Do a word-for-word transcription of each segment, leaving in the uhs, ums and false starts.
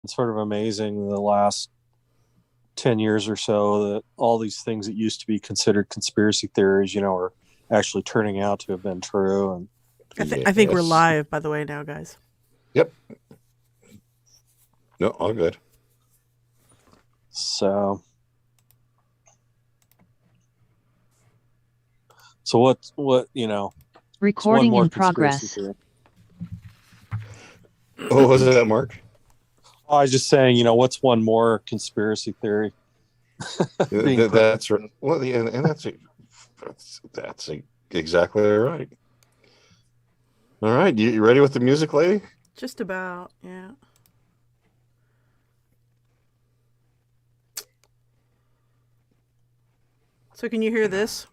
It's sort of amazing the last ten years or so that all these things that used to be considered conspiracy theories, you know, are actually turning out to have been true. And I, th- I think we're Yes. live, by the way, now, guys. Yep. No, all good. so, so what, what, you know, it's one Recording more in conspiracy progress. theory. Oh, was it that, Mark? Oh, I was just saying, you know, what's one more conspiracy theory? Being Th- put- that's right. Well, yeah, and that's a, that's that's a, exactly right. All right, you, you ready with the music, lady? Just about, yeah. So can you hear this?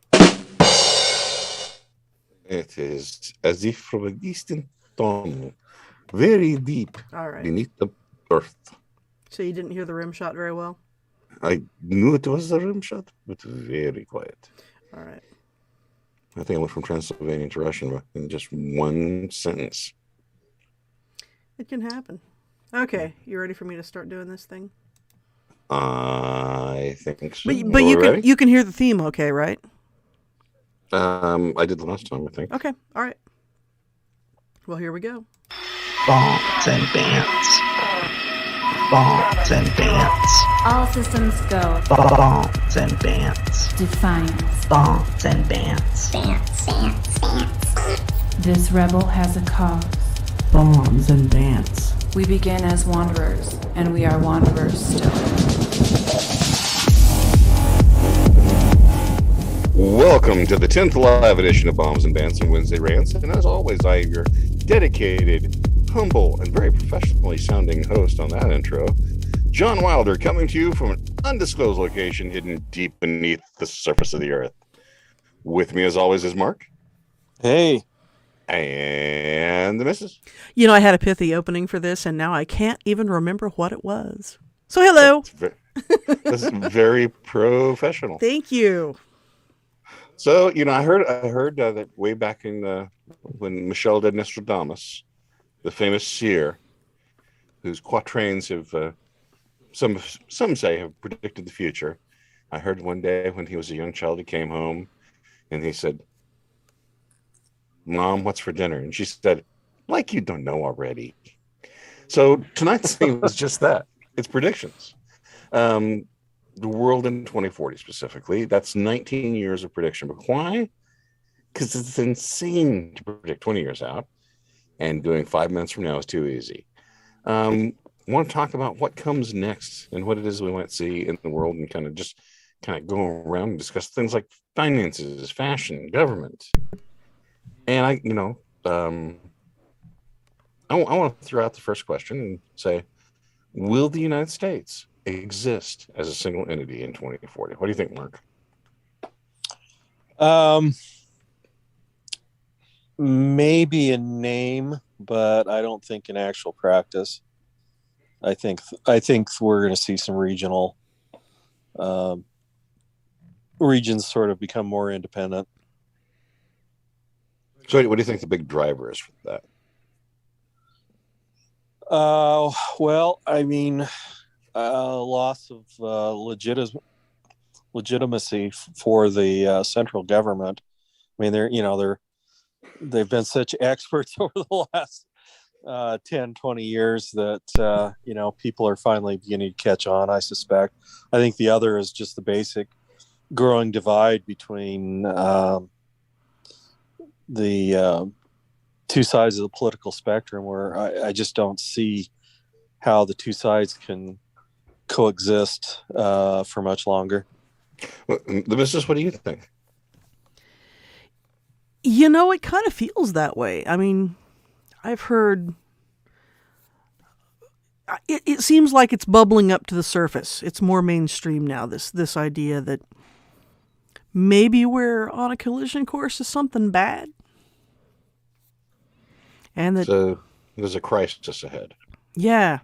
It is as if from a distant dawn, very deep All right. beneath the earth. So you didn't hear the rim shot very well? I knew it was a rim shot, but very quiet. All right. I think I went from Transylvanian to Russian in just one sentence. It can happen. Okay, you ready for me to start doing this thing? I think so. But, but Are you we can ready? you can hear the theme, okay, right? Um, I did the last time, I think. Okay, all right. Well, here we go. Bombs and bands. Bombs and bands. All systems go. Bombs and bands. Defiance. Bombs and bands. Dance, dance, dance. This rebel has a cause. Bombs and bands. We begin as wanderers, and we are wanderers still. Welcome to the tenth live edition of Bombs and Bands and Wednesday Rants. And as always, I am your dedicated, humble, and very professionally sounding host on that intro, John Wilder, coming to you from an undisclosed location hidden deep beneath the surface of the earth. With me, as always, is Mark. Hey, And the missus. You know, I had a pithy opening for this, and now I can't even remember what it was. So hello. That's ve- That's very professional. Thank you. So, you know, I heard I heard uh, that way back in uh, when Michel de Nostradamus, the famous seer, whose quatrains have uh, some some say have predicted the future. I heard one day when he was a young child, he came home and he said, "Mom, what's for dinner?" And she said, "Like you don't know already." So tonight's theme was just that. It's predictions. Um, the world in twenty forty specifically. That's nineteen years of prediction. But why? Because it's insane to predict twenty years out, and doing five minutes from now is too easy. Um, I want to talk about what comes next and what it is we might see in the world, and kind of just kind of go around and discuss things like finances, fashion, government. And I, you know, um, I, w- I want to throw out the first question and say, will the United States exist as a single entity in twenty forty? What do you think, Mark? um, maybe in name, but I don't think in actual practice. I think I think we're going to see some regional um, regions sort of become more independent. So what do you think the big driver is for that? Uh, well, I mean, uh, loss of uh, legit- legitimacy f- for the uh, central government. I mean, they're you know they're they've been such experts over the last uh, ten, twenty years that uh, you know people are finally beginning to catch on. I suspect. I think the other is just the basic growing divide between um, the uh, two sides of the political spectrum, where I, I just don't see how the two sides can coexist uh, for much longer. Well, the business, what do you think? You know, it kind of feels that way. I mean, I've heard. It, it seems like it's bubbling up to the surface. It's more mainstream now. This this idea that maybe we're on a collision course of something bad, and that So there's a crisis ahead. yeah,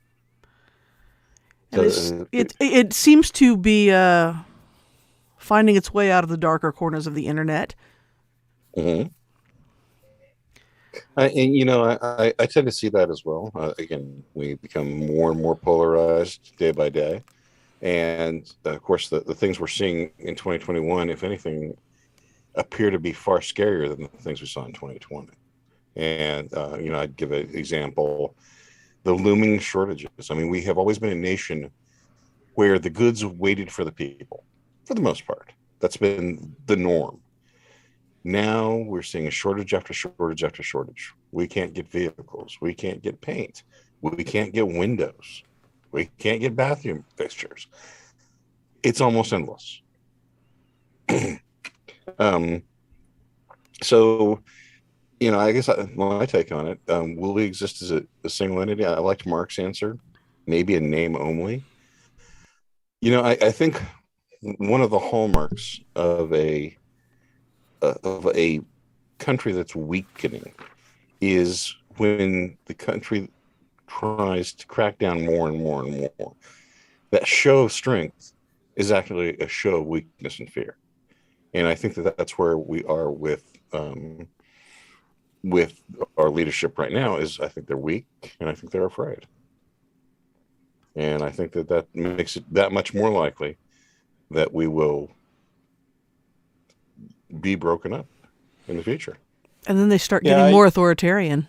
and So, it's, uh, it it seems to be uh, finding its way out of the darker corners of the internet. Mhm. I, and you know, I, I, I tend to see that as well. Uh, again, we become more and more polarized day by day, and uh, of course, the, the things we're seeing in twenty twenty-one, if anything, appear to be far scarier than the things we saw in twenty twenty. And uh, you know, I'd give an example: the looming shortages. I mean, we have always been a nation where the goods waited for the people, for the most part. That's been the norm. Now we're seeing a shortage after shortage after shortage. We can't get vehicles. We can't get paint. We can't get windows. We can't get bathroom fixtures. It's almost endless. um, so, you know, I guess I, my take on it, um, will we exist as a, a single entity? I liked Mark's answer, maybe a name only. You know, I, I think one of the hallmarks of a of a country that's weakening is when the country tries to crack down more and more and more. That show of strength is actually a show of weakness and fear, and I think that that's where we are with um, with our leadership right now. Is I think they're weak, and I think they're afraid, and I think that that makes it that much more likely that we will be broken up in the future. And then they start Yeah, getting I- more authoritarian.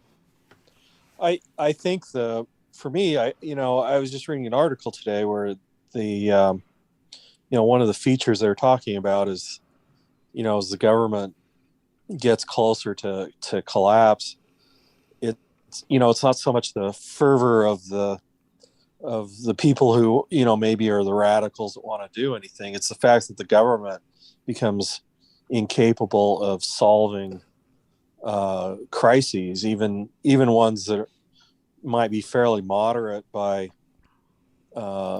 I I think the for me, I you know, I was just reading an article today where the um, you know, one of the features they're talking about is, you know, as the government gets closer to to collapse, it's, you know, it's not so much the fervor of the of the people who, you know, maybe are the radicals that want to do anything. It's the fact that the government becomes incapable of solving uh, crises, even even ones that might be fairly moderate by uh,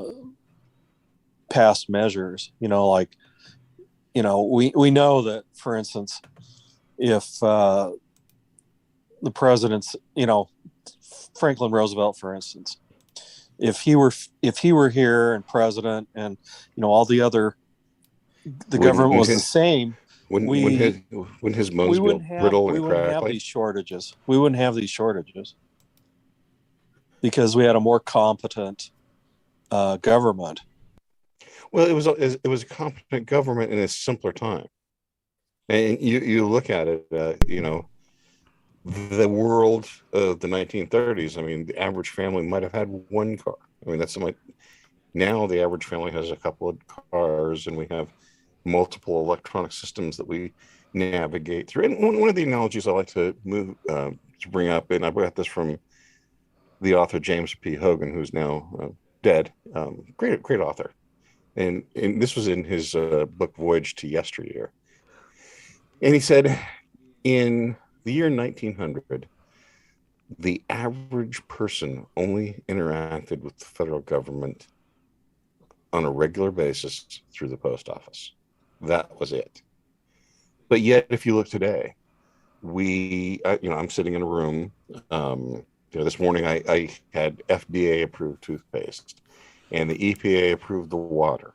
past measures. You know, like, you know, we we know that, for instance, if uh, the president's, you know, Franklin Roosevelt, for instance, if he were if he were here and president, and, you know, all the other the When- government when was the his- same. When We- when his when his bones we get wouldn't have brittle we and wouldn't have crackly. these shortages. We wouldn't have these shortages because we had a more competent uh, government. Well, it was a, it was a competent government in a simpler time, and you you look at it, uh, you know, the world of the nineteen thirties. I mean, the average family might have had one car. I mean, that's like now the average family has a couple of cars, and we have multiple electronic systems that we navigate through. And one, one of the analogies I like to move uh, to bring up, and I got this from the author James P. Hogan, who's now uh, dead. Um, great, great author, and and this was in his uh, book Voyage to Yesteryear. And he said, in the year nineteen hundred, the average person only interacted with the federal government on a regular basis through the post office. That was it. But yet, if you look today, we, I, you know, I'm sitting in a room. Um, you know, this morning I, I had F D A approved toothpaste, and the E P A approved the water,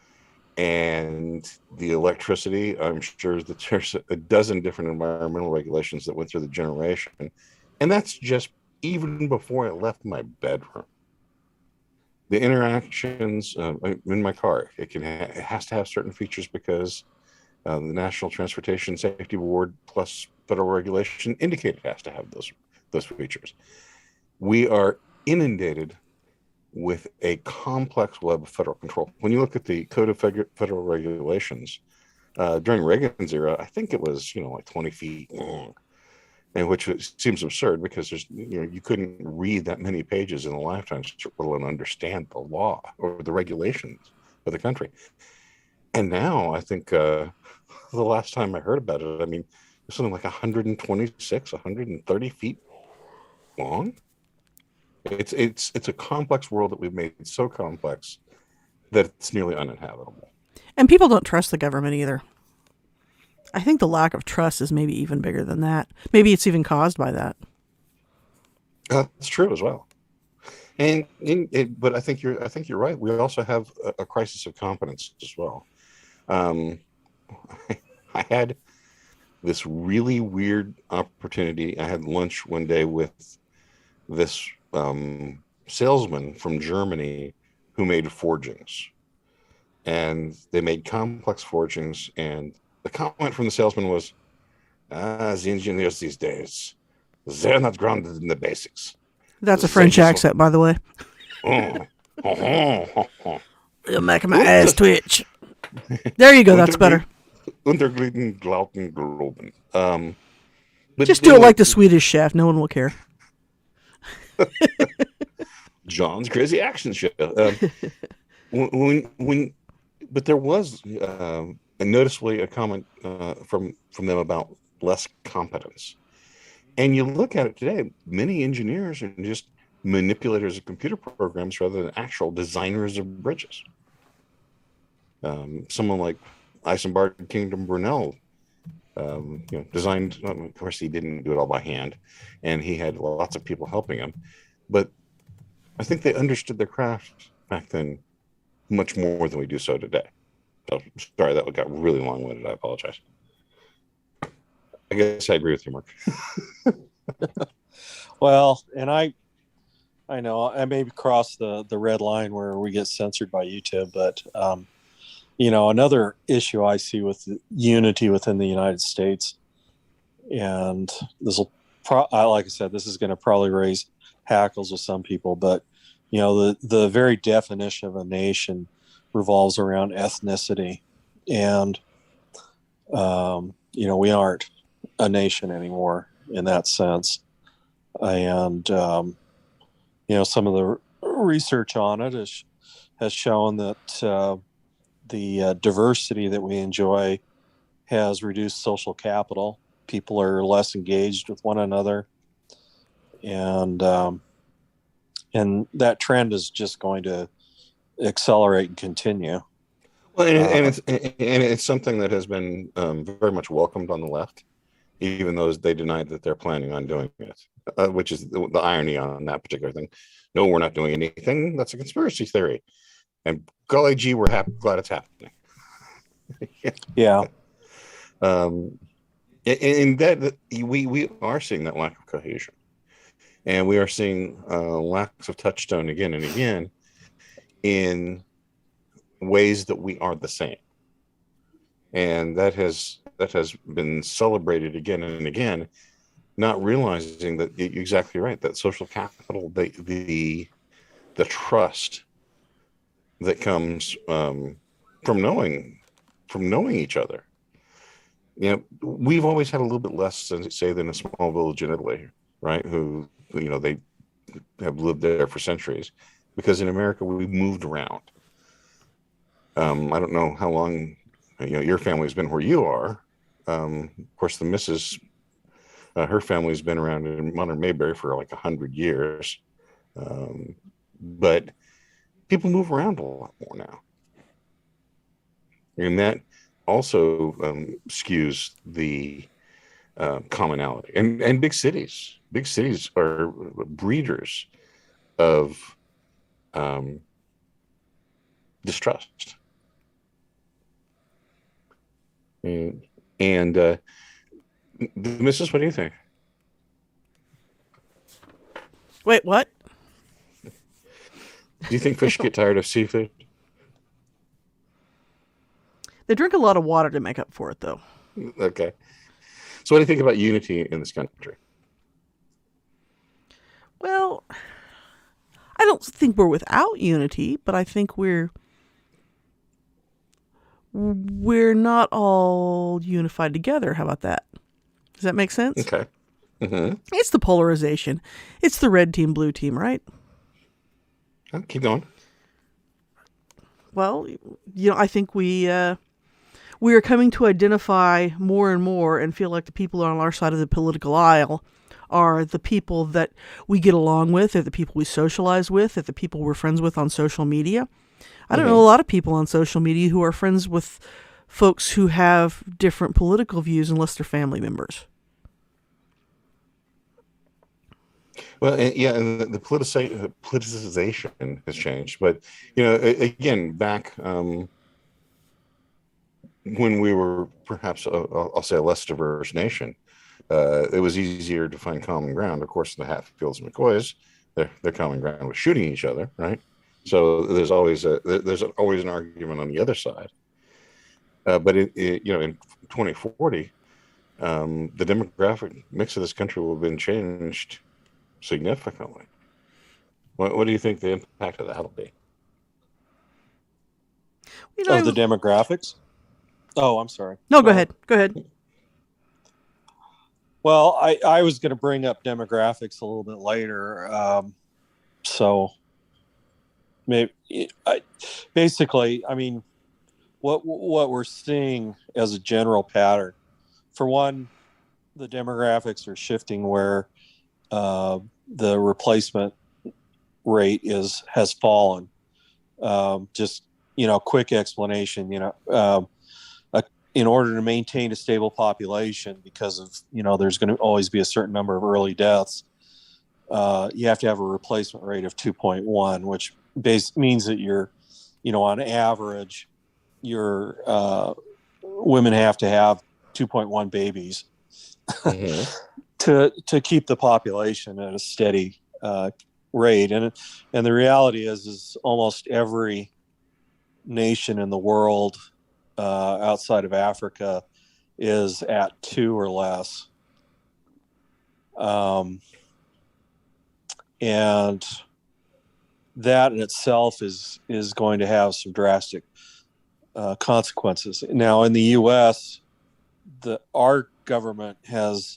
and the electricity. I'm sure that there's a dozen different environmental regulations that went through the generation, and that's just even before I left my bedroom. The interactions uh, in my car, it can ha- it has to have certain features because uh, the National Transportation Safety Board plus federal regulation indicate it has to have those those features. We are inundated with a complex web of federal control. When you look at the Code of Federal Regulations uh, during Reagan's era, I think it was, you know, like twenty feet long. And which seems absurd because there's, you know, you couldn't read that many pages in a lifetime to really understand the law or the regulations of the country. And now I think uh, the last time I heard about it, I mean, it's something like one hundred twenty-six, one hundred thirty feet long. It's it's it's a complex world that we've made so complex that it's nearly uninhabitable. And people don't trust the government either. I think the lack of trust is maybe even bigger than that. Maybe it's even caused by that. Uh, that's true as well. And in it, but I think you're I think you're right. We also have a, a crisis of competence as well. Um, I had this really weird opportunity. I had lunch one day with this um, salesman from Germany who made forgings, and they made complex forgings. And the comment from the salesman was, "Ah, the engineers these days, they're not grounded in the basics." That's a French accent, by the way. Oh, oh, oh, oh, oh. You're making my ass twitch. There you go. That's better. Unterglieden, Glauten, Globen. Um, but Just do it like the Swedish chef. No one will care. John's Crazy Action Show. Um, when, when, but there was um, a noticeably a comment uh, from from them about less competence. And you look at it today, many engineers are just manipulators of computer programs rather than actual designers of bridges. Um, someone like Isambard Kingdom Brunel, um, you know, designed. Um, of course, he didn't do it all by hand, and he had lots of people helping him. But I think they understood their craft back then much more than we do so today. So sorry, that got really long-winded. I apologize. I guess I agree with you, Mark. Well, and I, I know I maybe cross the the red line where we get censored by YouTube, but um, you know, another issue I see with unity within the United States, and this will, pro- like I said, this is going to probably raise hackles with some people, but you know, the the very definition of a nation revolves around ethnicity, and um, you know, we aren't a nation anymore in that sense. And um, you know, some of the research on it is, has shown that uh, the uh, diversity that we enjoy has reduced social capital. People are less engaged with one another, and um, and that trend is just going to accelerate and continue. Well, and, Uh, and it's and it's something that has been um, very much welcomed on the left, even though they denied that they're planning on doing it, uh, which is the, the irony on that particular thing. No, we're not doing anything. That's a conspiracy theory. And golly gee, we're happy, glad it's happening. yeah. Um, and, and that, that we we are seeing that lack of cohesion, and we are seeing uh, lacks of touchstone again and again in ways that we are the same, and that has that has been celebrated again and again. Not realizing that you're exactly right, that social capital, the the the trust that comes um, from knowing from knowing each other. You know, we've always had a little bit less, say, than a small village in Italy, right? Who, you know, they have lived there for centuries, because in America we moved around. Um, I don't know how long, you know, your family's been where you are. Um, of course, the missus, uh, her family's been around in modern Mayberry for like a hundred years, um, but people move around a lot more now, and that also um, skews the uh, commonality. And and big cities, big cities are breeders of um, distrust. And, and uh, Missus what do you think? Wait, what? Do you think fish get tired of seafood? They drink a lot of water to make up for it, though. Okay. So what do you think about unity in this country? Well, I don't think we're without unity, but I think we're we're not all unified together. How about that? Does that make sense? Okay. Mm-hmm. It's the polarization. It's the red team, blue team, right? Oh, keep going. Well, you know, I think we uh, we are coming to identify more and more and feel like the people on our side of the political aisle are the people that we get along with, they're the people we socialize with, they're the people we're friends with on social media. I don't Mm-hmm. know a lot of people on social media who are friends with folks who have different political views unless they're family members. Well, and, yeah, and the, the politici- politicization has changed, but you know, a- again, back um, when we were perhaps, a, I'll say, a less diverse nation, uh, it was easier to find common ground. Of course, the Hatfields and McCoys, their their common ground was shooting each other, right? So there's always a there's always an argument on the other side. Uh, but it, it, you know, in twenty forty, um, the demographic mix of this country will have been changed significantly. What, what do you think the impact of that will be? You know, Of the demographics? Oh, I'm sorry. no, go Well, ahead. Go ahead. Well, I, I was going to bring up demographics a little bit later. Um, so maybe I, basically, I mean, what what we're seeing as a general pattern, for one, the demographics are shifting where uh, the replacement rate is has fallen. Um, just you know, quick explanation. You know, um, a, in order to maintain a stable population, because of you know, there's going to always be a certain number of early deaths. Uh, you have to have a replacement rate of two point one, which base means that you're, you know, on average, your uh, women have to have two point one babies Mm-hmm. to to keep the population at a steady uh, rate. And and the reality is, is almost every nation in the world uh, outside of Africa is at two or less. Um, and that in itself is is going to have some drastic uh, consequences. Now, in the U S, the our government has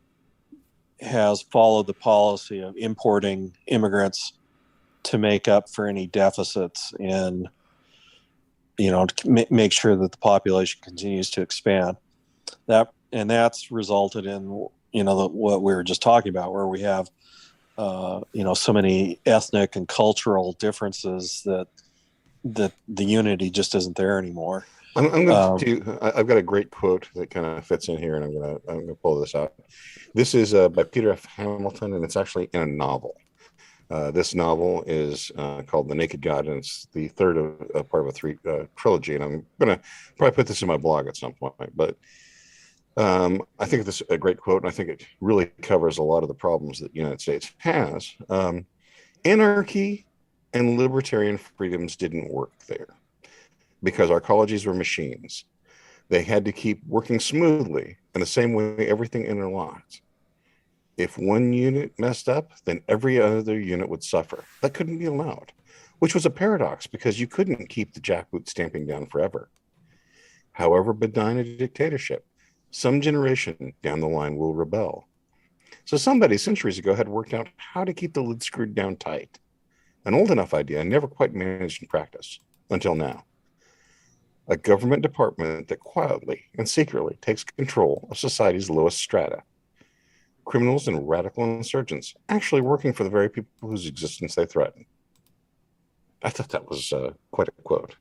has followed the policy of importing immigrants to make up for any deficits in, you know, to ma- make sure that the population continues to expand. That and that's resulted in, you know, the, what we were just talking about, where we have, uh, you know, so many ethnic and cultural differences that that the unity just isn't there anymore. I'm, I'm going Um, to. I- I've got a great quote that kind of fits in here, and I'm going to. I'm going to pull this out. This is uh, by Peter F. Hamilton, and it's actually in a novel. Uh, this novel is uh, called The Naked God, and it's the third of uh, part of a three uh, trilogy. And I'm going to probably put this in my blog at some point. But um, I think this is a great quote, and I think it really covers a lot of the problems that the United States has. Um, anarchy and libertarian freedoms didn't work there, because our colleges were machines. They had to keep working smoothly, in the same way everything interlocked. If one unit messed up, then every other unit would suffer. That couldn't be allowed, which was a paradox, because you couldn't keep the jackboot stamping down forever. However benign a dictatorship, some generation down the line will rebel. So somebody centuries ago had worked out how to keep the lid screwed down tight. An old enough idea I never quite managed in practice until now. A government department that quietly and secretly takes control of society's lowest strata. Criminals and radical insurgents actually working for the very people whose existence they threaten. I thought that was uh, quite a quote.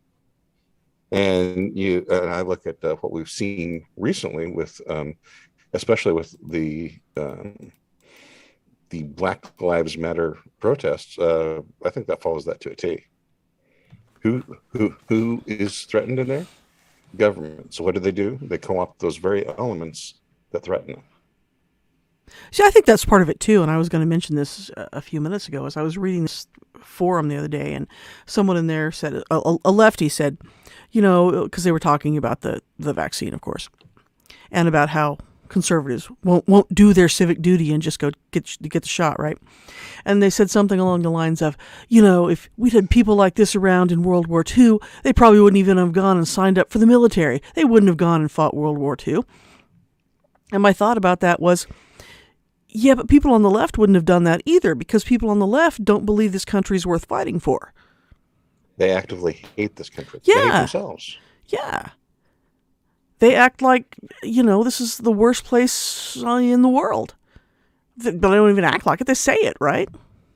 And you and I look at uh, what we've seen recently with, um, especially with the um, the Black Lives Matter protests. Uh, I think that follows that to a T. Who who who is threatened in there? Government. So what do they do? They co-opt those very elements that threaten them. See, I think that's part of it too. And I was going to mention this a few minutes ago as I was reading this forum the other day, and someone in there said, a, a lefty said, you know, because they were talking about the, the vaccine, of course, and about how conservatives won't won't do their civic duty and just go get get the shot, right? And they said something along the lines of, you know, if we'd had people like this around in World War Two, they probably wouldn't even have gone and signed up for the military. They wouldn't have gone and fought World War Two. And my thought about that was, yeah, but people on the left wouldn't have done that either, because people on the left don't believe this country's worth fighting for. They actively hate this country. Yeah. They hate themselves. Yeah. They act like, you know, this is the worst place in the world. But they don't even act like it. They say it, right?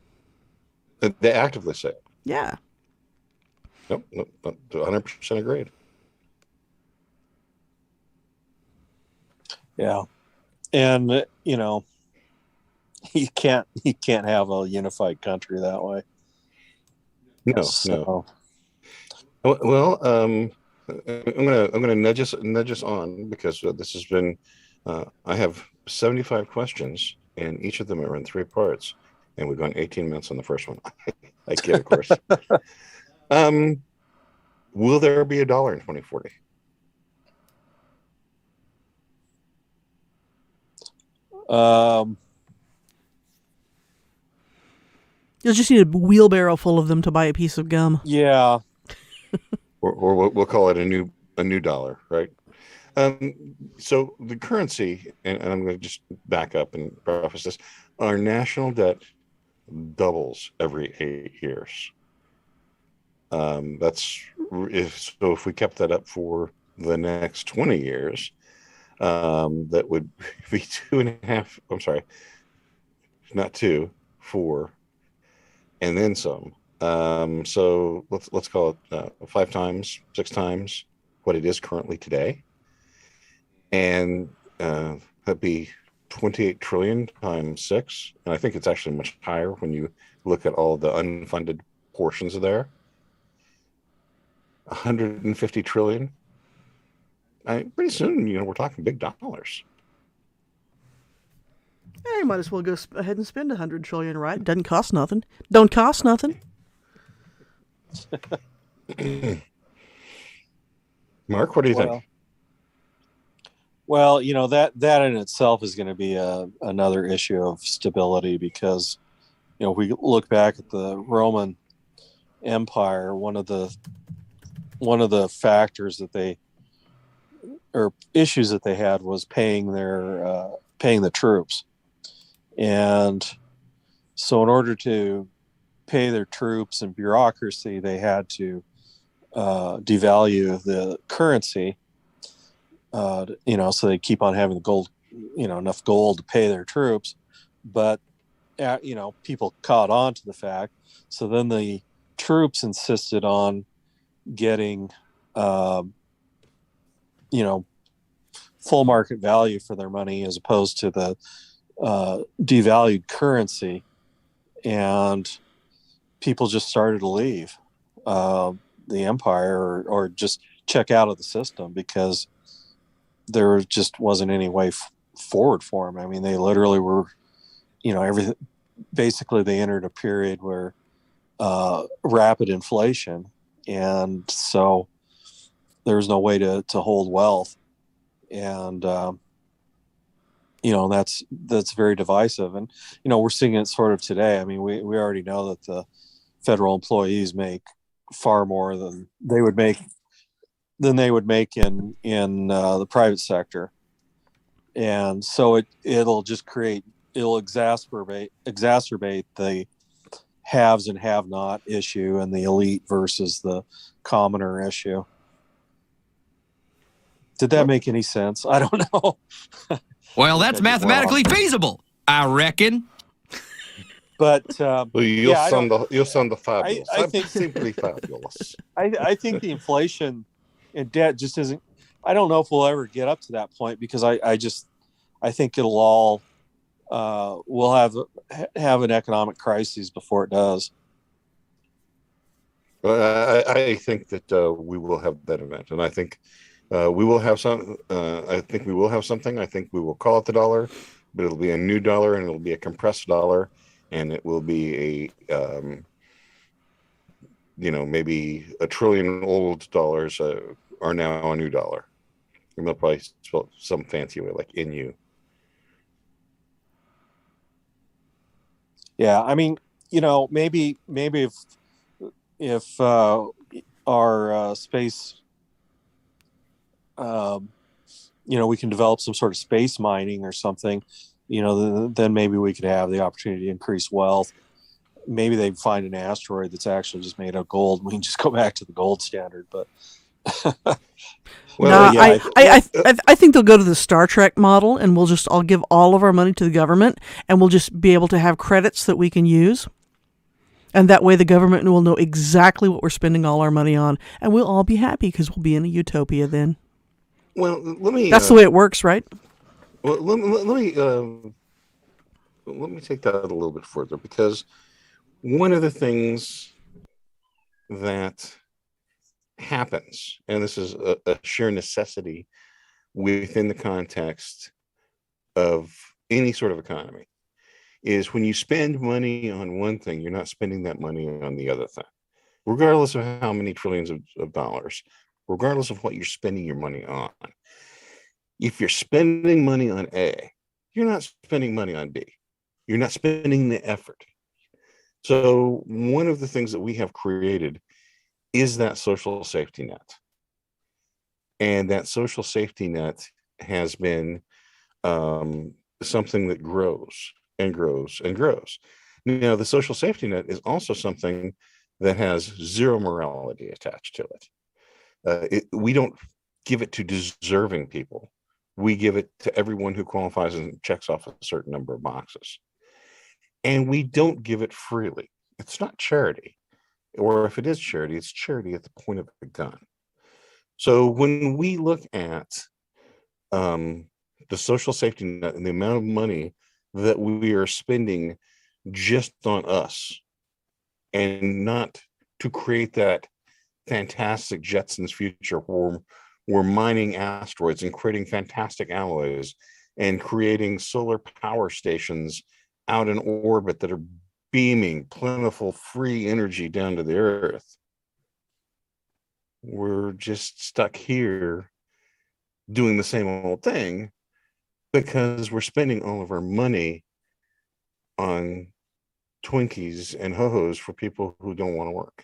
They actively say it. Yeah. Nope, nope, nope, one hundred percent agreed. Yeah. And, you know, you can't you can't have a unified country that way. No, So, no. Well, um, I'm gonna I'm gonna nudge us nudge us on because uh, this has been. Uh, I have seventy-five questions, and each of them are in three parts, and we've gone eighteen minutes on the first one. I kid, of course. um, will there be a dollar in twenty forty? Um, You'll just need a wheelbarrow full of them to buy a piece of gum. yeah. Or, or we'll, we'll call it a new a new dollar, right? Um, so the currency, and, and I'm going to just back up and preface this: our national debt doubles every eight years. Um, that's if so. If we kept that up for the next twenty years, um, that would be two and a half. I'm sorry, not two, four, and then some. Um, so let's let's call it uh, five times, six times what it is currently today, and uh, that'd be twenty-eight trillion times six. And I think it's actually much higher when you look at all the unfunded portions of there. one hundred fifty trillion. I, pretty soon, you know, we're talking big dollars. Yeah, you might as well go sp- ahead and spend a hundred trillion, right? Doesn't cost nothing. Don't cost nothing. Mark, what do you Well, think? well, you know that that in itself is going to be a, another issue of stability because, you know, if we look back at the Roman Empire, one of the one of the factors that they or issues that they had was paying their uh, paying the troops, and so in order to pay their troops and bureaucracy, they had to uh, devalue the currency. Uh, you know, so they keep on having the gold, you know, enough gold to pay their troops, but uh, you know, people caught on to the fact. So then the troops insisted on getting, uh, you know, full market value for their money as opposed to the uh, devalued currency, and people just started to leave uh, the empire or, or just check out of the system because there just wasn't any way f- forward for them. I mean, they literally were, you know, everything. Basically, they entered a period where uh, rapid inflation, and so there's no way to to hold wealth, and um, you know that's that's very divisive. And you know, we're seeing it sort of today. I mean, we we already know that the federal employees make far more than they would make than they would make in in uh, the private sector, and so it it'll just create it'll exacerbate exacerbate the haves and have not issue and the elite versus the commoner issue. Did that make any sense? I don't know. Well, that's mathematically Well, feasible, I reckon. but um, Well, you'll yeah, I sound don't- the you'll sound the fabulous. I I'm think- simply fabulous. I, I think the inflation and debt just isn't. I don't know if we'll ever get up to that point because I, I just I think it'll all uh, we'll have have an economic crisis before it does. Well, I, I think that uh, we will have that event, and I think uh, we will have some. Uh, I think we will have something. I think we will call it the dollar, but it'll be a new dollar, and it'll be a compressed dollar, and it will be a, um, you know, maybe a trillion old dollars uh, are now a new dollar. And they'll probably spell some fancy way, like in you. Yeah, I mean, you know, maybe maybe if if uh, our uh, space, um, you know, we can develop some sort of space mining or something, you know, then, then maybe we could have the opportunity to increase wealth. Maybe they find an asteroid that's actually just made of gold. We can just go back to the gold standard, but. Well, Nah, yeah, I, I- I, I, I, I think they'll go to the Star Trek model, and we'll just all give all of our money to the government, and we'll just be able to have credits that we can use. And that way the government will know exactly what we're spending all our money on, and we'll all be happy because we'll be in a utopia then. well, let me. That's uh, the way it works, right? Well, let, let, let me um, let me take that a little bit further, because one of the things that happens, and this is a, a sheer necessity within the context of any sort of economy, is when you spend money on one thing, you're not spending that money on the other thing, regardless of how many trillions of, of dollars, regardless of what you're spending your money on. If you're spending money on A, you're not spending money on B. You're not spending the effort. So one of the things that we have created is that social safety net. And that social safety net has been um, something that grows and grows and grows. Now, the social safety net is also something that has zero morality attached to it. Uh, it we don't give it to deserving people. We give it to everyone who qualifies and checks off a certain number of boxes. And we don't give it freely. It's not charity. Or if it is charity, it's charity at the point of the gun. So when we look at um, the social safety net and the amount of money that we are spending just on us, and not to create that fantastic Jetsons future where we're mining asteroids and creating fantastic alloys and creating solar power stations out in orbit that are beaming plentiful free energy down to the earth. We're just stuck here doing the same old thing because we're spending all of our money on Twinkies and ho-hos for people who don't want to work.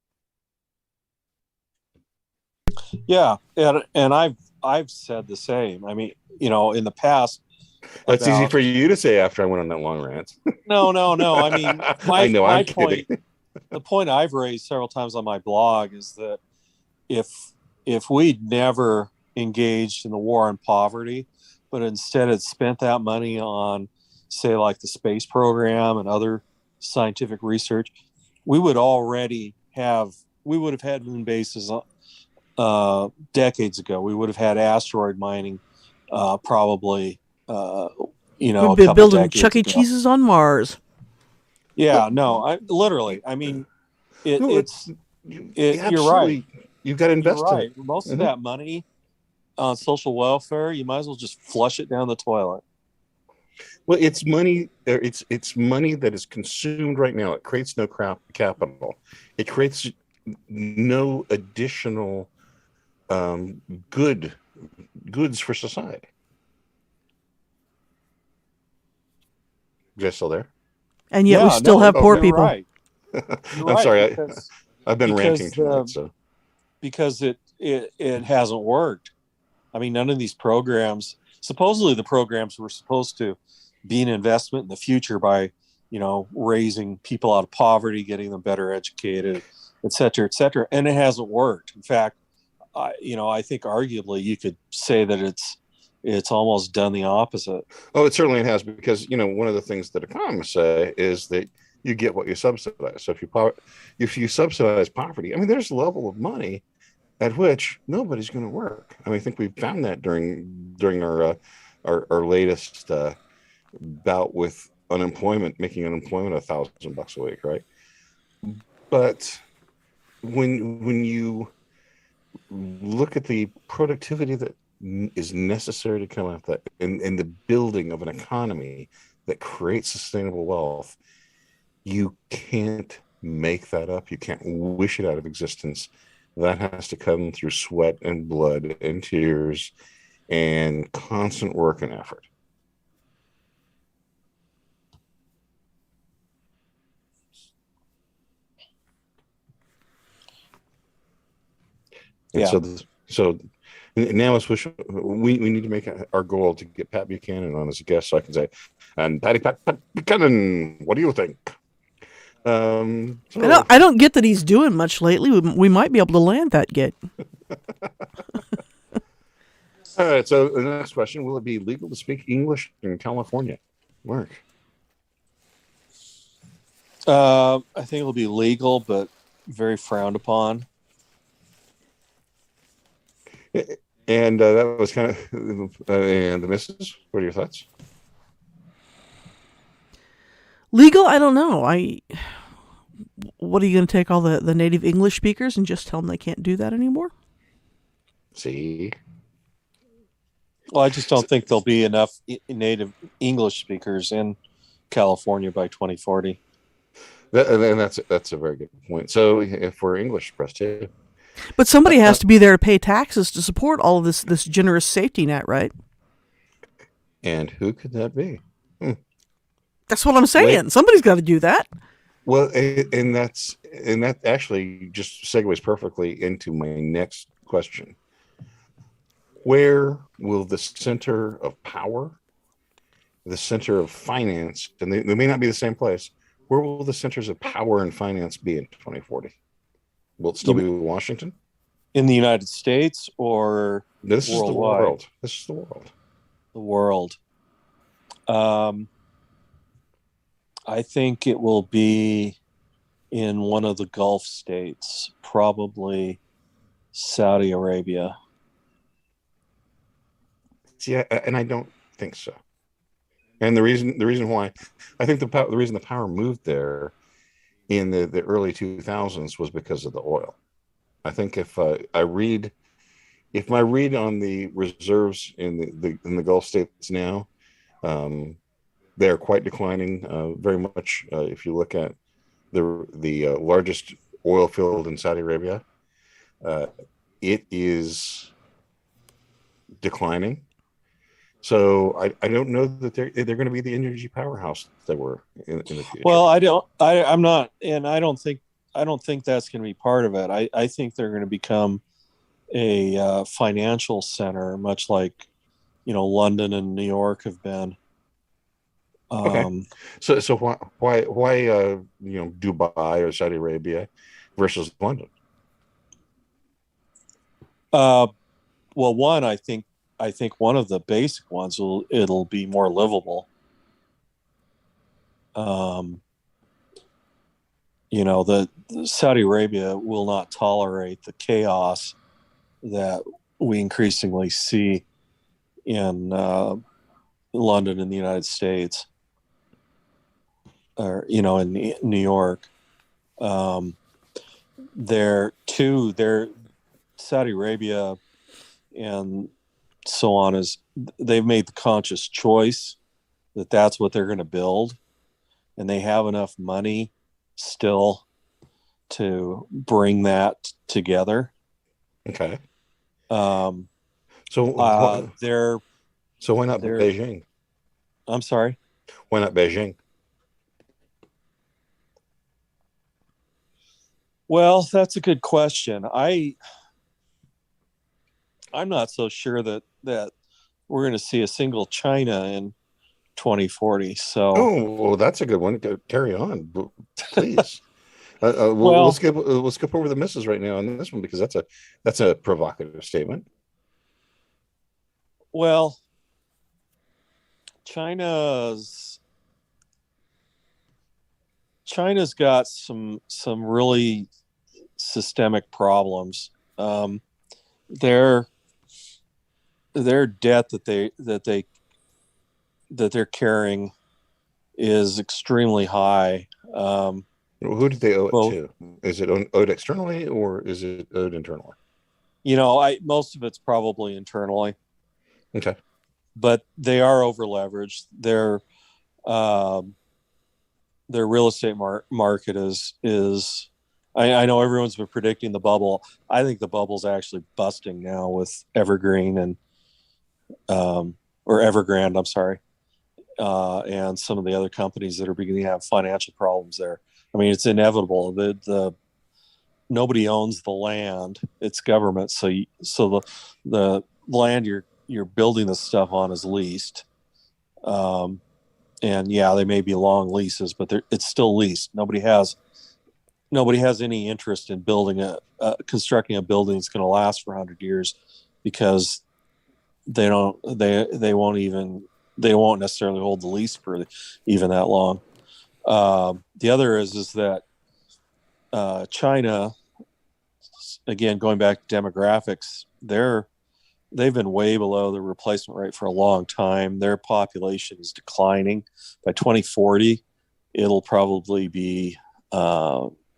Yeah, and and I've I've said the same. I mean, you know, in the past, that's about, easy for you to say after I went on that long rant. No, no, no. I mean, my, I know, my I'm point, kidding. the point I've raised several times on my blog is that if if we'd never engaged in the war on poverty, but instead had spent that money on, say, like the space program and other scientific research, we would already have we would have had moon bases uh, decades ago. We would have had asteroid mining uh, probably. Uh, you know, We've been building Chuck E. Cheese's on Mars. Yeah, no, I literally. I mean, it, no, it's. You, it, you're right. You've got to invest you're right. in it. Most mm-hmm. of that money on social welfare, you might as well just flush it down the toilet. Well, it's money. It's it's money that is consumed right now. It creates no crap capital. It creates no additional um, good goods for society. You guys still there? And yet yeah, we still no, have oh, poor you're people. Right. I'm right, sorry. because, I, I've been because, ranting tonight. uh, So because it, it it hasn't worked. I mean, none of these programs. Supposedly, the programs were supposed to be an investment in the future by, you know, raising people out of poverty, getting them better educated, et cetera, et cetera. And it hasn't worked. In fact, I, you know, I think arguably you could say that it's it's almost done the opposite. Oh, it certainly has, because, you know, one of the things that economists say is that you get what you subsidize. So if you if you subsidize poverty, I mean, there's a level of money at which nobody's going to work. I mean, I think we found that during during our uh, our, our latest uh, bout with unemployment, making unemployment a thousand bucks a week, right? But when when you look at the productivity that is necessary to come out that in, in the building of an economy that creates sustainable wealth, you can't make that up. You can't wish it out of existence. That has to come through sweat and blood and tears and constant work and effort. And yeah. So, so now let's wish we, we need to make our goal to get Pat Buchanan on as a guest, so I can say, and Patty Pat, Pat Buchanan, what do you think? Um, so, I don't. I don't get that he's doing much lately. We, we might be able to land that gig. All right. So the next question: will it be legal to speak English in California? Mark. Uh, I think it'll be legal, but very frowned upon. And uh, that was kind of uh, and the missus. What are your thoughts? Legal? I don't know. I what are you going to take all the, the native English speakers and just tell them they can't do that anymore? See, Well, I just don't think there'll be enough i- native English speakers in California by twenty forty. that, and that's that's a very good point. So if we're English press too, But somebody has to be there to pay taxes to support all of this this generous safety net, right? and who could that be? That's what I'm saying. Wait. Somebody's got to do that. Well, a- and that's and that actually just segues perfectly into my next question. Where will the center of power, the center of finance, and they, they may not be the same place, where will the centers of power and finance be in twenty forty? Will it still You- be Washington? In the United States or This is the Worldwide. world. This is the world. the world? Um, I think it will be in one of the Gulf states, probably Saudi Arabia. See, I, and I don't think so. And the reason the reason why I think the pow- the reason the power moved there in the, the early two thousands was because of the oil. I think if uh, I read if my read on the reserves in the, the in the Gulf states now, um, they're quite declining. Uh, very much, uh, if you look at the the uh, largest oil field in Saudi Arabia, uh, it is declining. So I, I don't know that they're they're going to be the energy powerhouse that were in, in the future. Well, I don't. I, I'm not, and I don't think. I don't think that's going to be part of it. I, I think they're going to become a uh, financial center, much like, you know, London and New York have been. Um, Okay. so so why why why uh, you know Dubai or Saudi Arabia versus London? Uh, well, one, I think, I think one of the basic ones will it'll be more livable. Um, you know, the Saudi Arabia will not tolerate the chaos that we increasingly see in uh, London and the United States, or you know, in New York. Um, they're two. They're Saudi Arabia and so on is they've made the conscious choice that that's what they're going to build, and they have enough money still to bring that together. Okay. Um, So uh, why, they're, so why not they're- Beijing? I'm sorry. Why not Beijing? Well, that's a good question. I, I'm not so sure that, that we're going to see a single China in twenty forty. So, Oh, well, that's a good one. Go- Carry on, b- please. uh, uh, we'll, Well- we'll skip. uh, We'll skip over the misses right now on this one because that's a that's a provocative statement. well, China's China's got some some really systemic problems. Um, their their debt that they that they that they're carrying is extremely high. Um, Who did they owe it Well- to? Is it own- owed externally or is it owed internally? you know, I most of it's probably internally, Okay. but they are over leveraged. Their um, their real estate mar- market is is. I, I know everyone's been predicting the bubble. I think the bubble's actually busting now with Evergreen and um, or Evergrande. I'm sorry, uh, and some of the other companies that are beginning to have financial problems there. I mean, it's inevitable. The the nobody owns the land; it's government. So you, so the the land you're you're building this stuff on is leased. Um, and yeah, they may be long leases, but they're, it's still leased. Nobody has nobody has any interest in building a uh, constructing a building that's going to last for one hundred years because they don't they they won't even they won't necessarily hold the lease for even that long. Um, the other is is that uh, China, again going back to demographics, they're they've been way below the replacement rate for a long time. Their population is declining. By twenty forty, it'll probably be uh,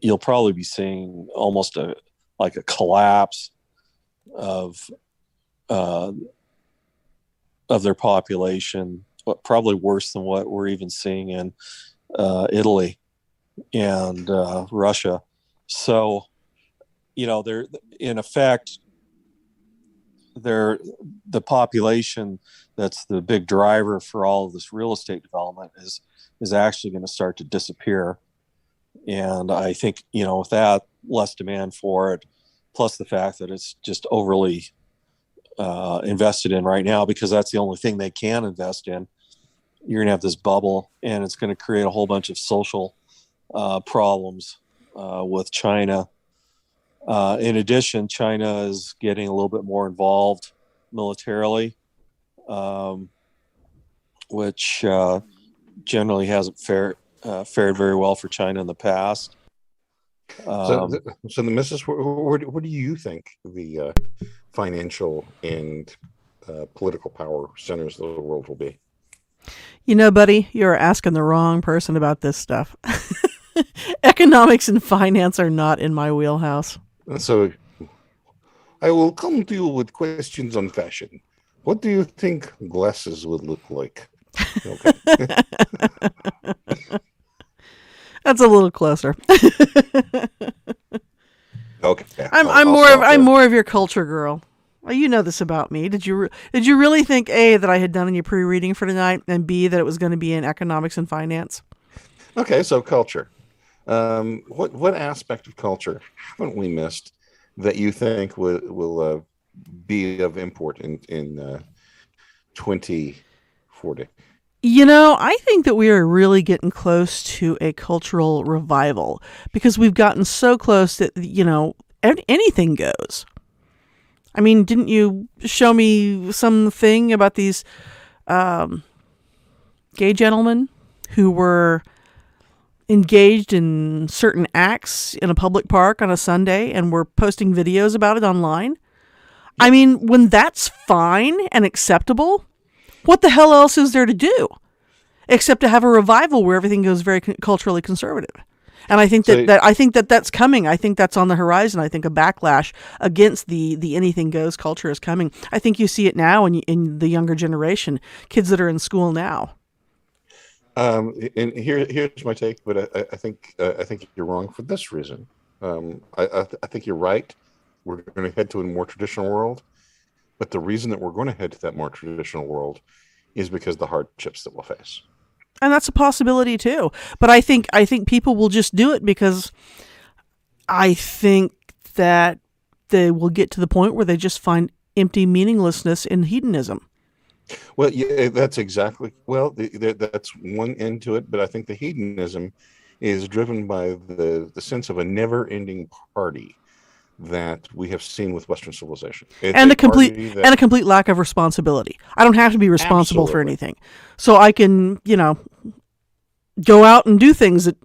you'll probably be seeing almost a like a collapse of uh, of their population, but probably worse than what we're even seeing in uh, Italy and uh, Russia. So, you know, they're in effect, they're the population that's the big driver for all of this real estate development is is actually going to start to disappear. And I think, you know, with that, less demand for it, plus the fact that it's just overly uh, invested in right now because that's the only thing they can invest in. You're going to have this bubble, and it's going to create a whole bunch of social uh, problems uh, with China. Uh, in addition, China is getting a little bit more involved militarily, um, which uh, generally hasn't fared uh, fared very well for China in the past. Um, so, the, so the missus, where, where, where do you think the uh, financial and uh, political power centers of the world will be? You know, buddy, you're asking the wrong person about this stuff. Economics and finance are not in my wheelhouse. So I will come to you with questions on fashion. What do you think glasses would look like? Okay. That's a little closer. Okay. I'm I'll, I'm I'll more of stop I'm there. more of your culture girl. Well, you know this about me. Did you re- did you really think A, that I had done any pre-reading for tonight, and B, that it was going to be in economics and finance? Okay, so culture. Um, what what aspect of culture haven't we missed that you think will will uh, be of import in in uh, twenty forty? You know, I think that we are really getting close to a cultural revival because we've gotten so close that, you know, an- anything goes. I mean, didn't you show me something about these um, gay gentlemen who were engaged in certain acts in a public park on a Sunday and were posting videos about it online? I mean, when that's fine and acceptable, what the hell else is there to do except to have a revival where everything goes very c- culturally conservative? And I think that, So- that I think that that's coming. I think that's on the horizon. I think a backlash against the the anything goes culture is coming. I think you see it now in in the younger generation, kids that are in school now. Um, and here here's my take, but I, I think uh, I think you're wrong for this reason. Um, I, I, th- I think you're right. We're going to head to a more traditional world, but the reason that we're going to head to that more traditional world is because of the hardships that we'll face. And that's a possibility too. But I think I think people will just do it because I think that they will get to the point where they just find empty meaninglessness in hedonism. Well, yeah, that's exactly. Well, the, the, that's one end to it, but I think the hedonism is driven by the the sense of a never-ending party that we have seen with Western civilization, it's and a a complete party that- and a complete lack of responsibility. I don't have to be responsible for Absolutely. anything. So I can, you know, go out and do things that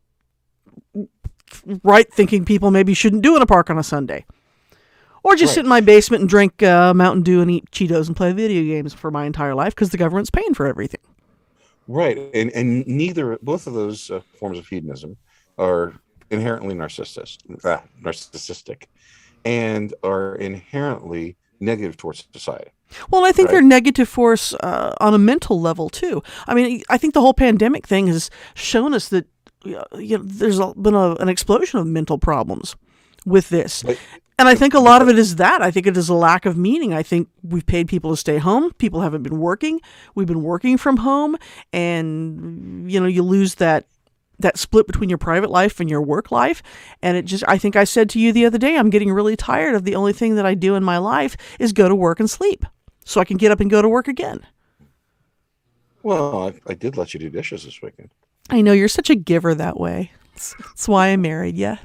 right thinking people maybe shouldn't do in a park on a Sunday. Or just Right. sit in my basement and drink uh, Mountain Dew and eat Cheetos and play video games for my entire life because the government's paying for everything. Right, and and neither both of those uh, forms of hedonism are inherently narcissist, uh, narcissistic, and are inherently negative towards society. Well, and I think Right. they're negative for us uh, on a mental level too. I mean, I think the whole pandemic thing has shown us that uh, you know, there's a, been a, an explosion of mental problems with this. But- And I think a lot of it is that. I think it is a lack of meaning. I think we've paid people to stay home. People haven't been working. We've been working from home, and you know, you lose that that split between your private life and your work life. And it just, I think I said to you the other day, I'm getting really tired of the only thing that I do in my life is go to work and sleep, so I can get up and go to work again. Well, I, I did let you do dishes this weekend. I know you're such a giver that way. That's, that's why I married you.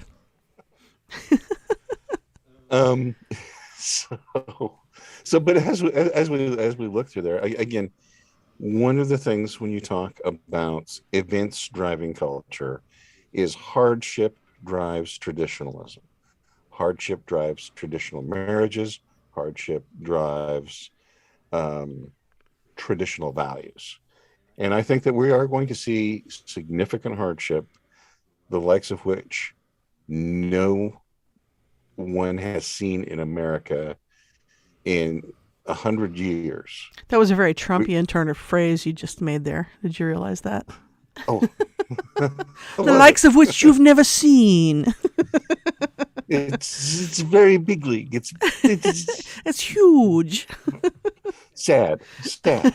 Um, so, so, but as we, as we as we look through there, I, again, one of the things when you talk about events driving culture is hardship drives traditionalism. Hardship drives traditional marriages. Hardship drives um, traditional values. And I think that we are going to see significant hardship, the likes of which no one has seen in America in a hundred years. That was a very Trumpian turn of phrase you just made there. Did you realize that? Oh, The likes of which you've never seen. it's it's very big league. It's it's It's huge. sad, sad.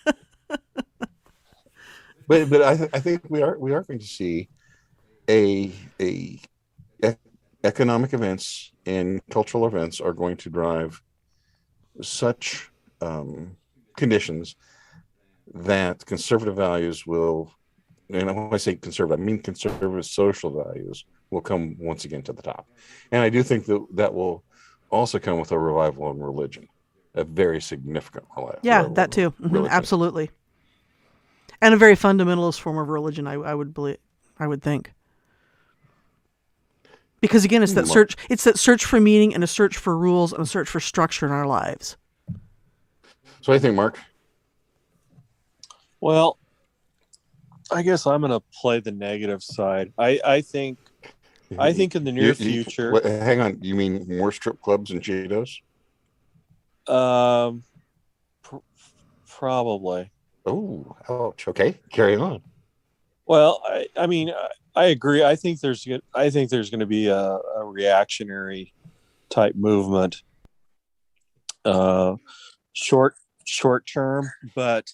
but but I th- I think we are we are going to see a a ec- economic events and cultural events are going to drive such um, conditions that conservative values will, and when I say conservative, I mean conservative social values will come once again to the top. And I do think that that will also come with a revival in religion, a very significant revival. Yeah, that too. Mhm, absolutely. And a very fundamentalist form of religion, I, I would believe, I would think. Because again, it's that search, it's that search for meaning and a search for rules and a search for structure in our lives. So what do you think, Mark? Well, I guess I'm going to play the negative side. I, I think, I think in the near You- you- future, wait, hang on, you mean more strip clubs and Cheetos? um, pr- probably. Oh, ouch. Okay, carry on. Well, I, I mean, I, I agree. I think there's, go- I think there's going to be a, a reactionary type movement, uh, short, short term. But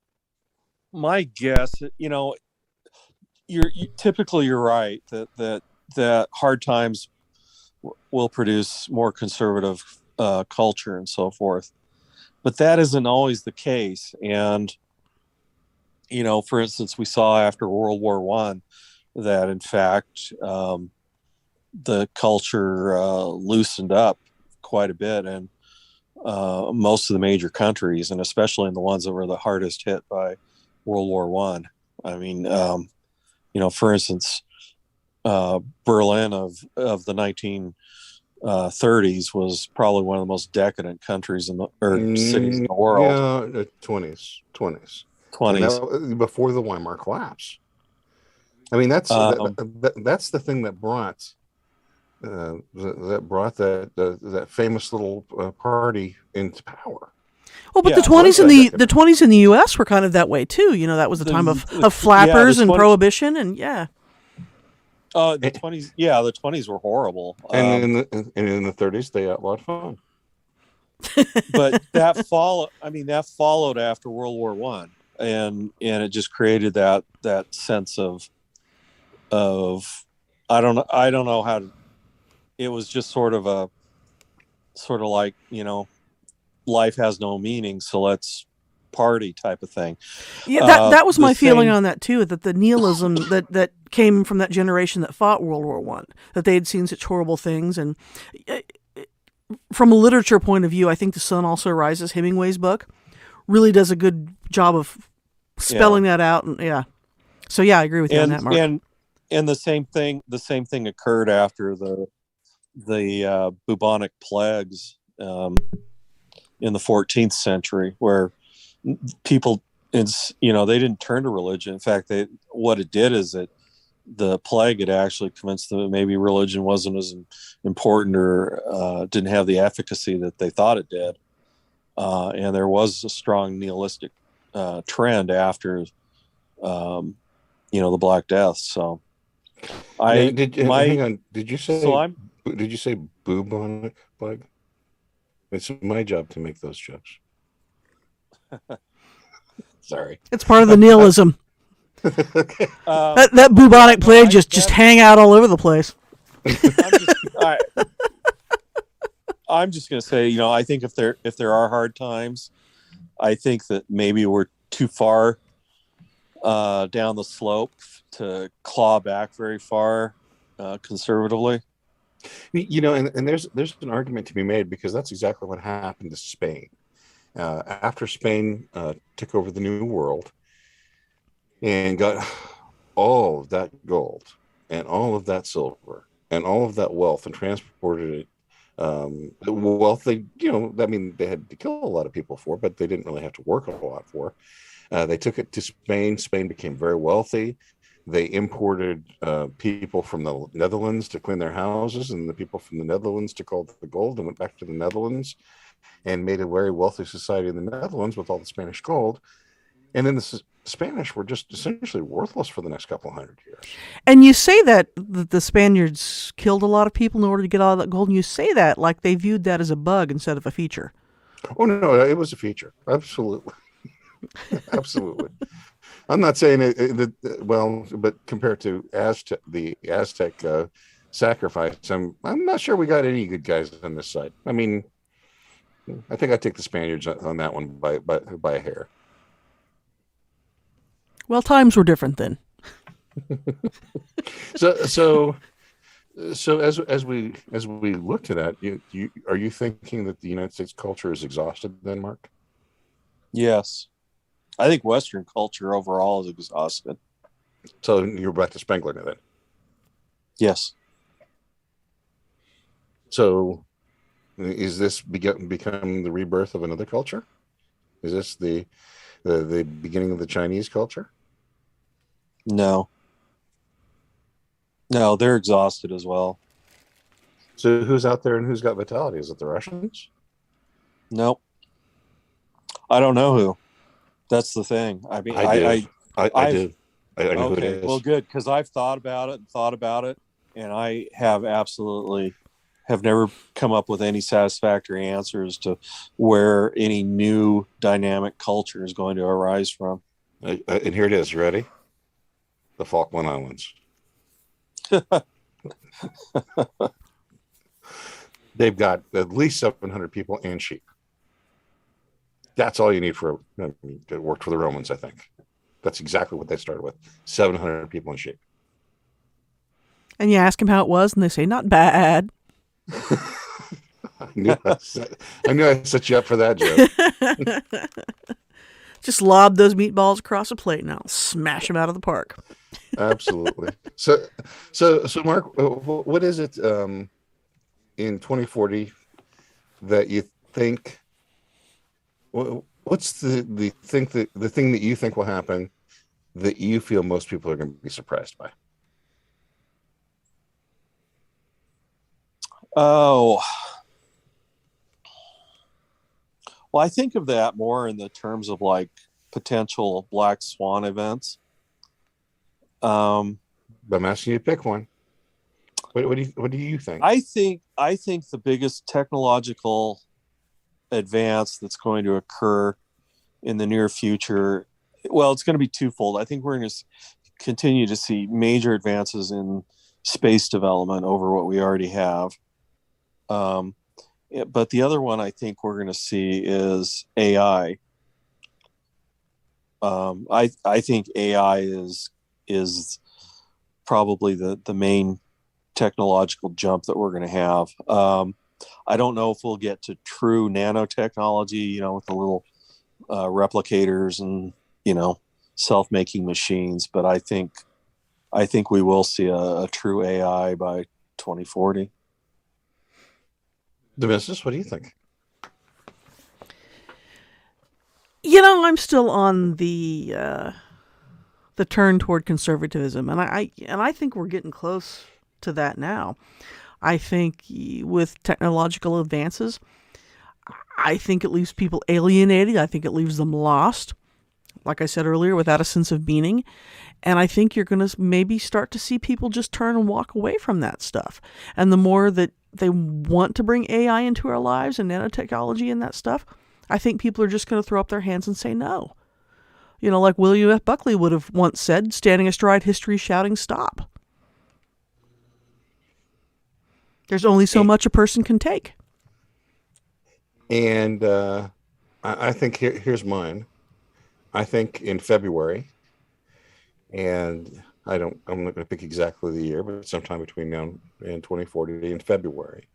my guess, you know, you're you, typically you're right that that that hard times w- will produce more conservative uh, culture and so forth. But that isn't always the case, and you know, for instance, we saw after World War One that, in fact, um, the culture uh, loosened up quite a bit, and uh, most of the major countries, and especially in the ones that were the hardest hit by World War One. I. I mean, um, you know, for instance, uh, Berlin of of the nineteen thirties was probably one of the most decadent countries in the or cities in the world. Yeah, the twenties, twenties. twenties. Before the Weimar collapse. I mean, that's Um, that, that, that's the thing that brought uh, that, that brought that uh, that famous little uh, party into power. Well, but Yeah, the twenties in well, the the twenties in the U S were kind of that way too. You know, that was the The- time of, the- of flappers yeah, the and twenties prohibition, and yeah. Uh, the twenties, yeah, the twenties were horrible. And Um, in the and in the thirties, they outlawed fun. but that follow I mean that followed after World War One, and and it just created that that sense of of I don't know I don't know how to, it was just sort of a sort of like, you know, life has no meaning, so let's party type of thing. Yeah, that Uh, that was the my feeling same- on that too. That the nihilism that, that came from that generation that fought World War One, that they had seen such horrible things, and uh, from a literature point of view, I think The Sun Also Rises, Hemingway's book, really does a good job of spelling that out. And yeah, so yeah, I agree with you on and that, Mark. and and the same thing the same thing occurred after the the uh, bubonic plagues um, in the fourteenth century, where people, it's, you know, they didn't turn to religion. In fact, they what it did is that the plague had actually convinced them that maybe religion wasn't as important or uh, didn't have the efficacy that they thought it did, uh, and there was a strong nihilistic uh, trend after um, you know, the Black Death. So I Now, did my hang on? Did you say? so I'm Did you say bubonic plague? It's my job to make those jokes. Sorry. It's part of the nihilism. Okay. uh, That that bubonic no, plague I- just just that- hang out all over the place. I'm just, I, I'm just going to say, you know, I think if there if there are hard times, I think that maybe we're too far uh, down the slope to claw back very far uh, conservatively. You know, and, and there's there's an argument to be made, because that's exactly what happened to Spain. Uh, after Spain uh, took over the New World and got all of that gold and all of that silver and all of that wealth and transported it, um, the wealth they, you know, I mean, they had to kill a lot of people for, but they didn't really have to work a lot for. Uh, they took it to Spain. Spain became very wealthy. they imported uh, people from the Netherlands to clean their houses, and the people from the Netherlands took all the gold and went back to the Netherlands and made a very wealthy society in the Netherlands with all the Spanish gold. And then the S- Spanish were just essentially worthless for the next couple of hundred years. And you say that the, the Spaniards killed a lot of people in order to get all that gold, and you say that like they viewed that as a bug instead of a feature. Oh, no, it was a feature. Absolutely. Absolutely. I'm not saying it, it, it, well, but compared to Aztec, the Aztec uh, sacrifice, I'm I'm not sure we got any good guys on this side. I mean, I think I take the Spaniards on, on that one by, by by a hair. Well, times were different then. so so so as as we as we look to that, you, you are you thinking that the United States culture is exhausted then, Mark? Yes. I think Western culture overall is exhausted. So you're back to Spengler now then. Yes. So is this begin, become the rebirth of another culture? Is this the, the the beginning of the Chinese culture? No. No, they're exhausted as well. So who's out there and who's got vitality? Is it the Russians? Nope. I don't know who. That's the thing. I mean, I I, do. I, I, I I've- do. I, I know who it okay, is. well, good, because I've thought about it and thought about it, and I have absolutely have never come up with any satisfactory answers to where any new dynamic culture is going to arise from. Uh, uh, and here it is. You ready? The Falkland Islands. They've got at least seven hundred people and sheep. That's all you need for a, it worked for the Romans, I think. That's exactly what they started with. seven hundred people and sheep. And you ask them how it was, and they say, not bad. I knew I, set, I knew I set you up for that joke. Just lob those meatballs across a plate, and I'll smash them out of the park. Absolutely. So, so, so, Mark, what is it um, in twenty forty that you think? What's the the think that the thing that you think will happen that you feel most people are going to be surprised by? Oh, well, I think of that more in the terms of like potential black swan events. Um, But I'm asking you to pick one. What, what do you What do you think? I think I think the biggest technological advance that's going to occur in the near future, well, it's going to be twofold. I think we're going to continue to see major advances in space development over what we already have. Um, but the other one I think we're going to see is A I. Um, I I think A I is is probably the the main technological jump that we're going to have. Um, I don't know if we'll get to true nanotechnology, you know, with the little uh, replicators and, you know, self-making machines, but I think I think we will see a, a true A I by twenty forty. The business. What do you think? You know, I'm still on the uh, the turn toward conservatism, and I, I and I think we're getting close to that now. I think with technological advances, I think it leaves people alienated. I think it leaves them lost, like I said earlier, without a sense of meaning. And I think you're going to maybe start to see people just turn and walk away from that stuff. And the more that they want to bring A I into our lives and nanotechnology and that stuff, I think people are just going to throw up their hands and say no. You know, like William F. Buckley would have once said, standing astride history, shouting stop. There's only so much a person can take. And uh, I, I think here, here's mine. I think in February, and I don't, I'm not going to pick exactly the year, but sometime between now and twenty forty in February.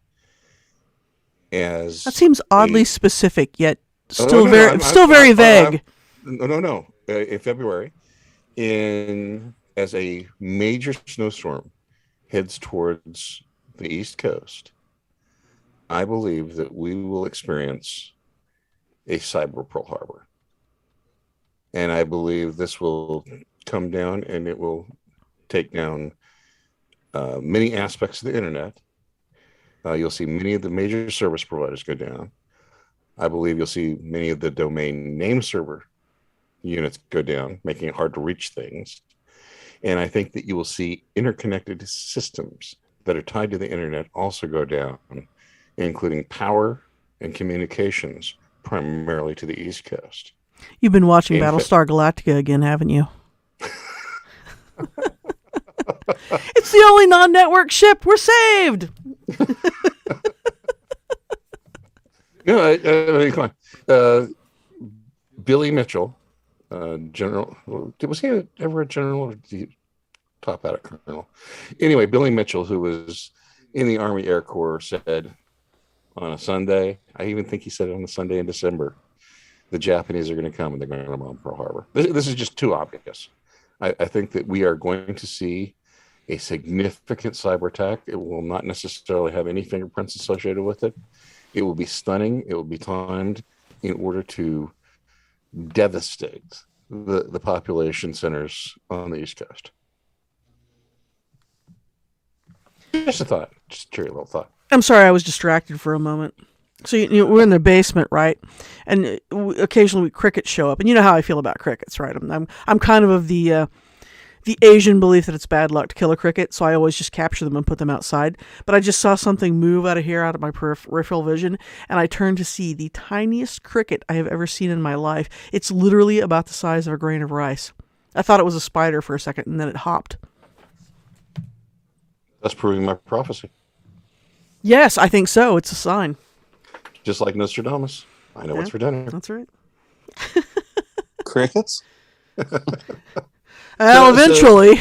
As That seems oddly a, specific, yet Oh, still no, very, I'm- still I'm- very I'm- vague. I'm- no, no, no. Uh, in February, in as a major snowstorm heads towards the East Coast, I believe that we will experience a cyber Pearl Harbor. And I believe this will come down and it will take down uh, many aspects of the internet. Uh, you'll see many of the major service providers go down. I believe you'll see many of the domain name server units go down, making it hard to reach things. And I think that you will see interconnected systems that are tied to the internet also go down, including power and communications, primarily to the East Coast. You've been watching In Battlestar Galactica again, haven't you? It's the only non-network ship. We're saved. No, I, I mean, come on. Uh, Billy Mitchell, uh, general, was he ever a general or did he top out a colonel? Anyway, Billy Mitchell, who was in the Army Air Corps, said on a Sunday, I even think he said it on a Sunday in December, the Japanese are going to come and they're going to bomb Pearl Harbor. This, this is just too obvious. I, I think that we are going to see a significant cyber attack. It will not necessarily have any fingerprints associated with it. It will be stunning. It will be timed in order to devastate the, the population centers on the East Coast. Just a thought. Just a cheery little thought. I'm sorry, I was distracted for a moment. So you, you, we're in the basement, right? And uh, occasionally crickets show up, and you know how I feel about crickets, right? I'm I'm, I'm kind of of the uh, the Asian belief that it's bad luck to kill a cricket, so I always just capture them and put them outside. But I just saw something move out of here, out of my peripheral vision, and I turned to see the tiniest cricket I have ever seen in my life. It's literally about the size of a grain of rice. I thought it was a spider for a second, and then it hopped. That's proving my prophecy. Yes, I think so. It's a sign. Just like Nostradamus. I know Yeah, what's for dinner. That's right. Crickets? Well, So- eventually.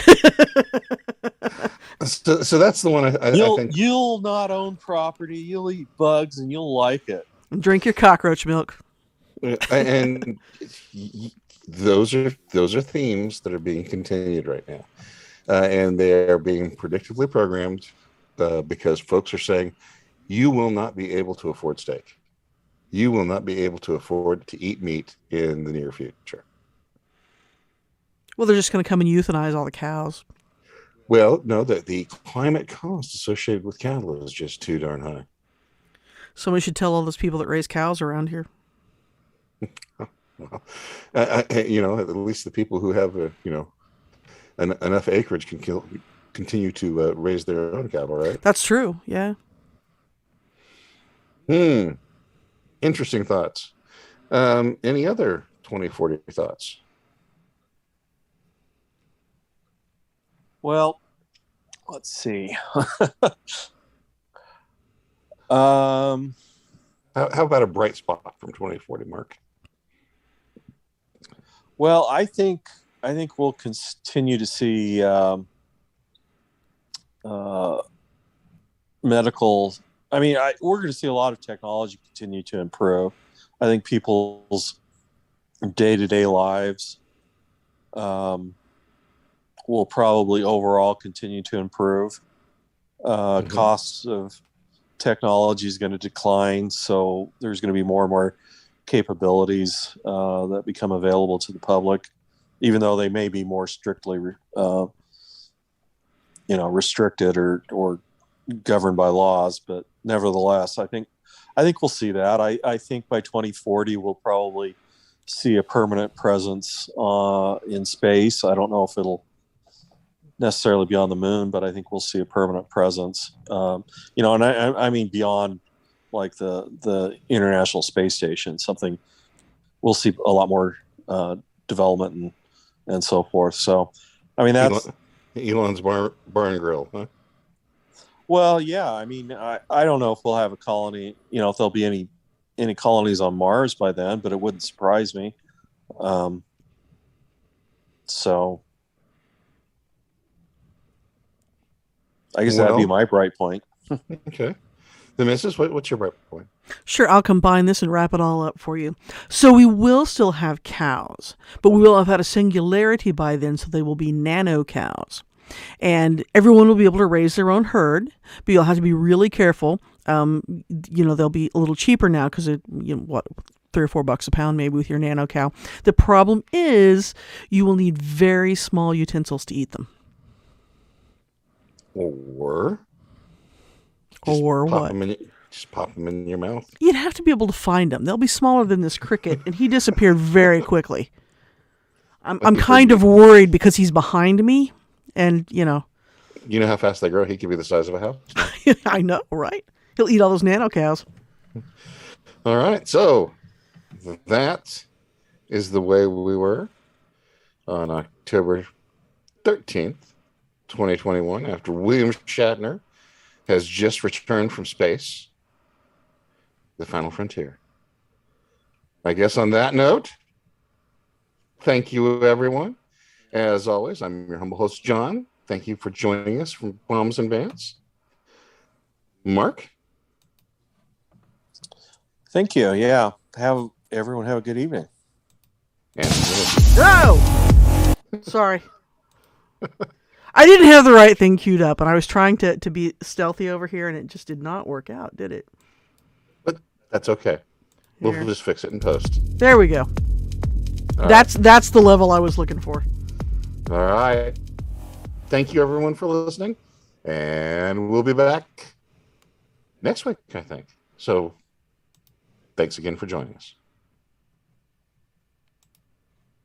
So, so that's the one I, I, I You'll think. you'll not own property. You'll eat bugs and you'll like it. Drink your cockroach milk. And y- those are those are themes that are being continued right now, uh, and they are being predictably programmed uh, because folks are saying you will not be able to afford steak, you will not be able to afford to eat meat in the near future. Well, they're just going to come and euthanize all the cows. Well, no, that the climate cost associated with cattle is just too darn high. Somebody should tell all those people that raise cows around here. Well, I, I, you know, at least the people who have, uh, you know, en- enough acreage can kill, continue to uh, raise their own cattle, right? That's true. Yeah. Hmm. Interesting thoughts. Um, any other twenty forty thoughts? Well, let's see. um, How, how about a bright spot from twenty forty, Mark? well, I think I think we'll continue to see um, uh, medical. I mean, I, we're going to see a lot of technology continue to improve. I think people's day-to-day lives um, will probably overall continue to improve. Uh, Mhm. Costs of technology is going to decline, so there's going to be more and more capabilities uh, that become available to the public, even though they may be more strictly, uh, you know, restricted or or governed by laws. But nevertheless, I think I think we'll see that. I, I think by twenty forty we'll probably see a permanent presence uh, in space. I don't know if it'll necessarily be on the moon, but I think we'll see a permanent presence. Um, you know, and I, I I mean beyond like the the International Space Station, something we'll see a lot more uh, development and and so forth. So, I mean that's Elon, Elon's bar, bar and grill, huh? well, yeah. I mean, I, I don't know if we'll have a colony. You know, if there'll be any any colonies on Mars by then, but it wouldn't surprise me. Um, so. I guess that'd be Well- my bright point. Okay. The missus, what, what's your bright point? Sure, I'll combine this and wrap it all up for you. So we will still have cows, but we will have had a singularity by then, so they will be nano cows. And everyone will be able to raise their own herd, but you'll have to be really careful. Um, you know, they'll be a little cheaper now because, you know, what, three or four bucks a pound maybe with your nano cow. The problem is you will need very small utensils to eat them. Or just Or pop what? them in, just pop them in your mouth. You'd have to be able to find them. They'll be smaller than this cricket, and he disappeared very quickly. I'm I'm kind of worried because he's behind me, and you know, You know how fast they grow? He could be the size of a house. I know, right? He'll eat all those nano cows. All right. So that is the way we were on October thirteenth, twenty twenty-one, after William Shatner has just returned from space. The final frontier. I guess on that note, thank you, everyone. As always, I'm your humble host, John. Thank you for joining us from Bombs and Bands. Mark? Thank you. Yeah. Have everyone have a good evening. And No! Sorry. I didn't have the right thing queued up, and I was trying to, to be stealthy over here, and it just did not work out, did it? but that's okay. We'll Here. just fix it in post. There we go. All That's that's the level I was looking for. All right. Thank you, everyone, for listening. And we'll be back next week, I think. So thanks again for joining us.